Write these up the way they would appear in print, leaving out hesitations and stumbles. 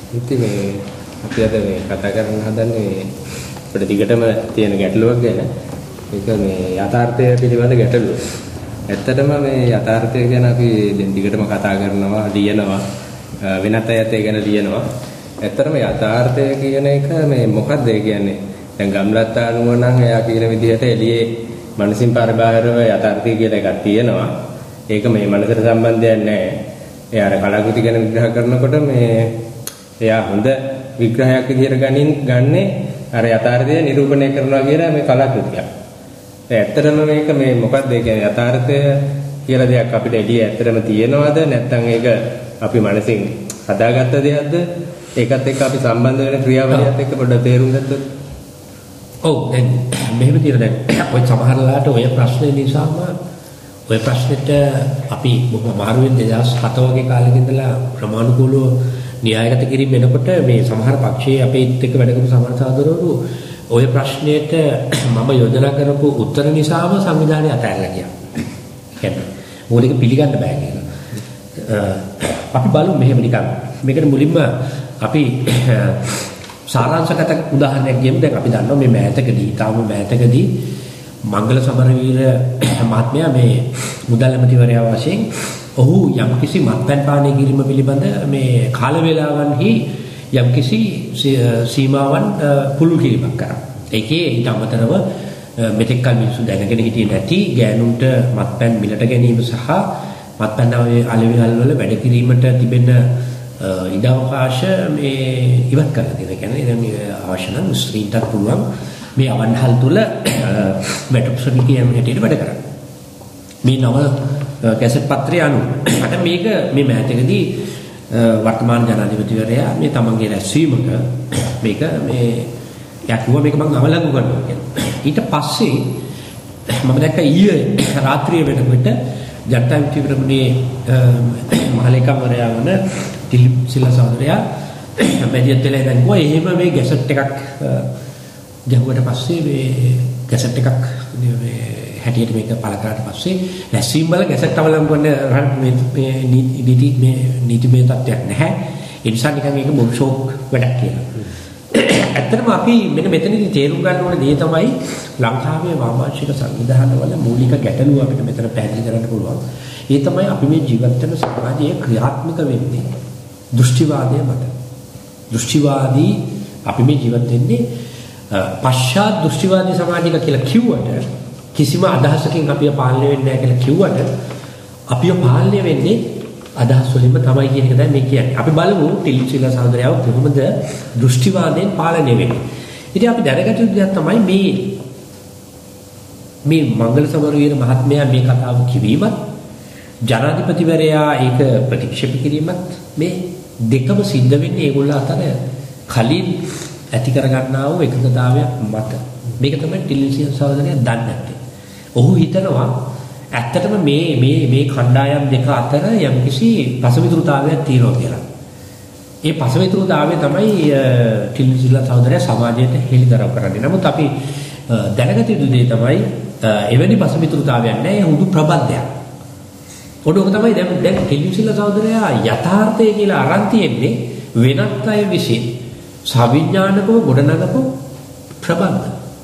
ඉතින් මේ අපි අද මේ කතා කරන්න හදන්නේ අපිට දිගටම තියෙන ගැටලුවක් ගැන. ඒක මේ යථාර්ථය පිළිබඳ ගැටලුව. ඇත්තටම මේ යථාර්ථය ගැන අපි දැන් දිගටම කතා කරනවා, ලියනවා, වෙනත් අයත් ඒ ගැන ලියනවා. ඇත්තටම යථාර්ථය කියන එක මේ මොකක්ද ඒ කියන්නේ? දැන් ගම්ලත් ආනුව නම් එයා කියන විදිහට එළියේ මනසින් පරිබාහිරව යථාර්ථය කියලා එකක් තියෙනවා. ඒක මේ මනසට සම්බන්ධයක් නැහැ. ඒ අර කලාකෘති ගැන විග්‍රහ කරනකොට මේ එයා හොඳ විග්‍රහයක් විදිහට ගන්නේ අර යථාර්ථය නිරූපණය කරනවා කියලා මේ කලාකෘතියක්. ඒ ඇත්තටම මේක මේ මොකක්ද ඒ කියන්නේ යථාර්ථය කියලා දෙයක් අපිට එළියේ ඇත්තටම තියෙනවද නැත්නම් ඒක අපි මනසින් හදාගත්ත දෙයක්ද? ඒකත් එක්ක අපි සම්බන්ධ වෙන ක්‍රියාවලියත් එක්ක පොඩ්ඩක් තේරුම් ගත්තොත්. ඔව් දැන් මෙහෙම තියෙන දැන් ඔය සමහරලාට ඔය ප්‍රශ්නේ නිසාම ඔය ප්‍රශ්නෙට අපි බොහොම අමාරුවෙන් 2007 වගේ කාලෙක ඉඳලා ප්‍රමාණිකූලව න්‍යායගත කිරීම වෙනකොට මේ සමහර පක්ෂයේ අපේත් එක්ක වැඩ කරපු සමහර සහෝදරවරු ඔය ප්‍රශ්නෙට මම යෝජනා කරපු උත්තර නිසාම සංවිධානය අතහැරලා ගියා. කියන්නේ මූලික පිළිගන්න බෑ කියලා. අපි බලමු මෙහෙම නිකන්. මේකට මුලින්ම අපි සාරාංශගත උදාහරණයක් ගියමු. දැන් අපි දන්නවා මේ මෑතකදී මංගල සමරවීර මහත්මයා මේ මුදල් ඇමතිවරයා වශයෙන් ඔහු යම්කිසි මත්පැන් පානය කිරීම පිළිබඳ මේ කාල වේලාවන්හි යම්කිසි සීමාවන් පුළුල් කිරීමක් කරා. ඒකේ ඊට අමතරව මෙතෙක් කල මිනිස්සු දැනගෙන හිටියේ නැති ගෑනුන්ට මත්පැන් මිලට ගැනීම සහ මත්පැන් අලෙවිහල් වල වැඩ කිරීමට තිබෙන ඉඩ අවකාශ මේ ඉවත් කරලා දෙනවා. කියන්නේ දැන් අවශ්‍ය නම් ස්ත්‍රීන්ටත් පුළුවන් මේ අවන්හල් තුල වැටුප් ශ්‍රමිකයන් හැටියට වැඩ කරන්න. මේ නව කැසට් පත්‍රය අනුව අට මේක මේ මෑතකදී වර්තමාන ජනාධිපතිවරයා මේ තමන්ගේ රැස්වීමක මේක මේ යකුවා මේක මම අමලඟු කරනවා කියලා. ඊට පස්සේ මම දැක්ක ඊයේ රාත්‍රියේ වෙනකොට ජනතා විමුක්ති පෙරමුණේ මහලේකම්වරයා වන දිලිප් සිල්වා සහෝදරයා මැදිහත් වෙලා දැන් ගෝ එහෙම මේ ගැසට් එකක් ගැහුවට පස්සේ මේ ගැසට් එකක් මේ හැටියට මේක පළ කරාට පස්සේ රැස්වීම වල ගැසට් අවලංගු කරන මේ නීතිමය තත්ත්වයක් නැහැ. ඒ නිසා නිකන් මේක බොරු ෂෝක් වැඩක් කියලා. ඇත්තටම අපි මෙතනදී තේරුම් ගන්න ඕනේ දේ තමයි ලංකාවේ වාමාංශික සංවිධානවල මූලික ගැටලුව අපිට මෙතන පැහැදිලි කරන්න පුළුවන්. ඒ තමයි අපි මේ ජීවත් වෙන සමාජයේ ක්‍රියාත්මක වෙන්නේ දෘෂ්ටිවාදය මත. දෘෂ්ටිවාදී අපි මේ ජීවත් වෙන්නේ පශ්චාත් දෘෂ්ටිවාදී සමාජයක කියලා කිව්වට කිසිම අදහසකින් අපිව පාලනය වෙන්නේ නැහැ කියලා කිව්වට අපිව පාලනය වෙන්නේ අදහස් වලින්ම තමයි කියන එක දැන් මේ කියන්නේ. අපි බලමු ටිලිචිලා සහෝදරයව කොහොමද දෘෂ්ටිවාදයෙන් පාලනය වෙන්නේ. ඉතින් අපි දැනගත යුතු දෙයක් තමයි මේ මංගල සමරවීර මහත්මයා මේ කතාව කිවීමත් ජනාධිපතිවරයා ඒක ප්‍රතික්ෂේප කිරීමත් මේ දෙකම සිද්ධ වෙන්නේ ඒගොල්ලෝ අතර කලින් ඇති කරගන්නා වූ එකඟතාවයක් මත. මේක තමයි ටිලිචිලා සහෝදරයා දන්නේ නැත්තේ. ඔහු හිතනවා ඇත්තටම මේ කණ්ඩායම් දෙක අතර යම්කිසි පසවිතුරුතාවයක් තියෙනවා කියලා. ඒ පසවිතුරුතාවය තමයි ටිලිචිලා සහෝදරයා සමාජයට හෙළිදරව් කරන්නේ. නමුත් අපි දැනගත යුතු දේ තමයි එවැනි පසවිතුරුතාවයක් නැහැ. හුදු ප්‍රබන්ධයක්. ඔඩ ඔක තමයි දැන් ටිලිචිලා සහෝදරයා යථාර්ථය කියලා අරන් තියෙන්නේ වෙනත් අය විසින් සවිඥානිකව ගොඩනගපු ප්‍රබන්ධ.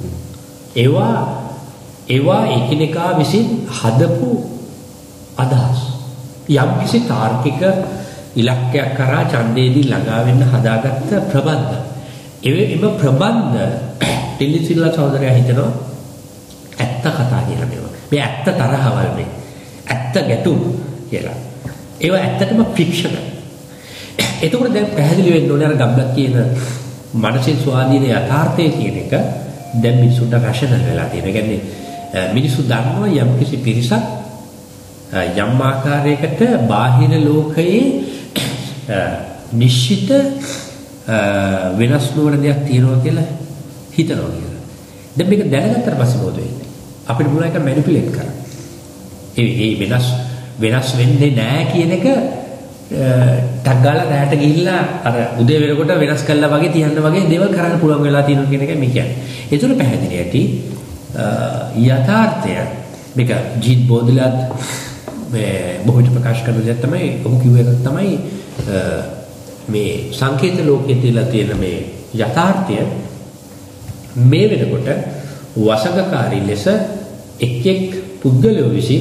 ඒවා එකිනෙකා විසින් හදපු අදහස්. යම්කිසි තාර්කික ඉලක්කයක් කරා ඡන්දයේදී ළඟා වෙන්න හදාගත්ත ප්‍රබන්ධ. එම ප්‍රබන්ධ ටිලිචිලා සහෝදරයා හිතනවා ඇත්ත කතා කියලා මේවා. මේ ඇත්ත තරහවල් මේ. ඇත්ත ගැටුම් කියලා. ඒවා ඇත්තටම ෆික්ෂනල්. එතකොට දැන් පැහැදිලි වෙන්න ඕනේ අර ගම්බත් කියන මනසේ ස්වාධීන යථාර්ථය කියන එක දැන් මිනිසුන්ට රෂනල් වෙලා තියෙනවා. ඒ කියන්නේ මිනිස්සු දන්නවා යම්කිසි පිරිසක් යම් ආකාරයකට බාහිර ලෝකයේ නිශ්චිත වෙනස් නොවන දෙයක් තියෙනවා කියලා හිතනවා කියලා. දැන් මේක දැනගත්තට පස්සේ මොකද වෙන්නේ? අපිට පුළුවන් එක මැනිපියුලේට් කරන්න. ඒ වෙනස් වෙන්නේ නැහැ කියන එක ටක් ගාලා රැට ගිහිල්ලා අර උදේ වෙනකොට වෙනස් කළා වගේ තියන්න වගේ දේවල් කරන්න පුළුවන් වෙලා තියෙනවා කියන එකයි මේ කියන්නේ. ඒතර පැහැදිලි ඇති යථාර්ථය මේක ජීත් බෝධිලත් මේ බොහෝ විට ප්‍රකාශ කරන දේ තමයි ඔහු කිව්ව එක තමයි මේ සංකේත ලෝකයේ තියලා තියෙන මේ යථාර්ථය මේ වෙනකොට වසඟකාරී ලෙස එක් පුද්ගලයෝ විසින්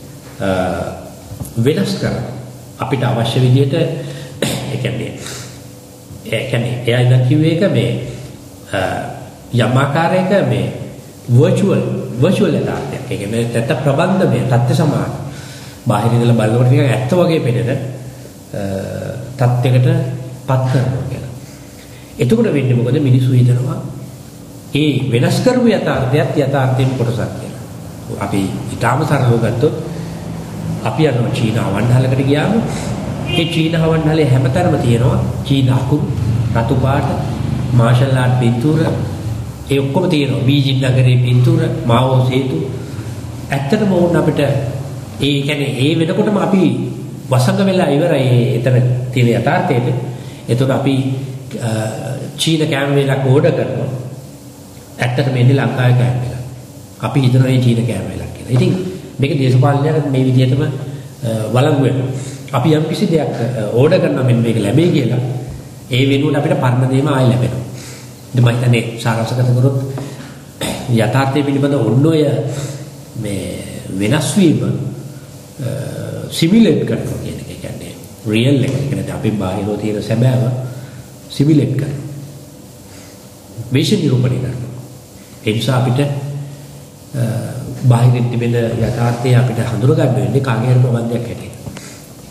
වෙනස් කරන අපිට අවශ්‍ය විදිහට ඒ කියන්නේ එයා ඉඳන් කිව්වේ එක මේ යම් ආකාරයක මේ virtual යථාර්ථයක්. ඒ කියන්නේ තත්ත ප්‍රබන්ධමය තත්ත්ව සමාන. බාහිර ඉඳලා බලනකොට නිකන් ඇත්ත වගේ පෙනෙන තත්යකට පත් කරනවා කියලා. එතකොට වෙන්නේ මොකද මිනිස්සු හිතනවා ඒ වෙනස් කරපු යථාර්ථයත් යථාර්ථයෙන් කොටසක් කියලා. අපි ඊටාම සරලව ගත්තොත් අපි යනවා චීන අවන්හලකට ගියාම ඒ චීන අවන්හලේ හැමතැනම තියෙනවා චීන අකුරු, රතු පාට, මාෂල් ආර්ට් පින්තූර ඒ ඔක්කොම තියෙනවා. බීජිං නගරේ පින්තූර, මාවෝ සේතු. ඇත්තටම ඕන අපිට ඒ කියන්නේ ඒ වෙනකොටම අපි වසඟ වෙලා ඉවරයි එතන තියෙන යථාර්ථයට. එතකොට අපි චීන කෑම වේලක් ඕඩර් කරනවා. ඇත්තටම එන්නේ ලංකාවේ කෑම වේලක්. අපි හිතනවා මේ චීන කෑම වේලක් කියලා. ඉතින් මේක දේශපාලනයට මේ විදිහටම වළංගු වෙනවා. අපි යම් කිසි දෙයක් ඕඩර් කරනවා මෙන්න මේක ලැබෙයි කියලා. ඒ වෙනුවට අපිට පරණ දේම ආයෙ ලැබෙනවා. ඉතින් මම හිතන්නේ සාරාංශගත කරොත් යථාර්ථය පිළිබඳ ඔන්න ඔය මේ වෙනස් වීම සිමිලේට් කරනවා කියන එක. කියන්නේ රියල් එක. ඒ කියන්නේ අපි බාහිරව තියෙන සැබෑව සිමිලේට් කරනවා. වේශ නිරූපණය කරනවා. ඒ නිසා අපිට බාහිරින් තිබෙන යථාර්ථය අපිට හඳුනා ගන්න වෙන්නේ කාගේ හරි ප්‍රබන්ධයක් හැටියට.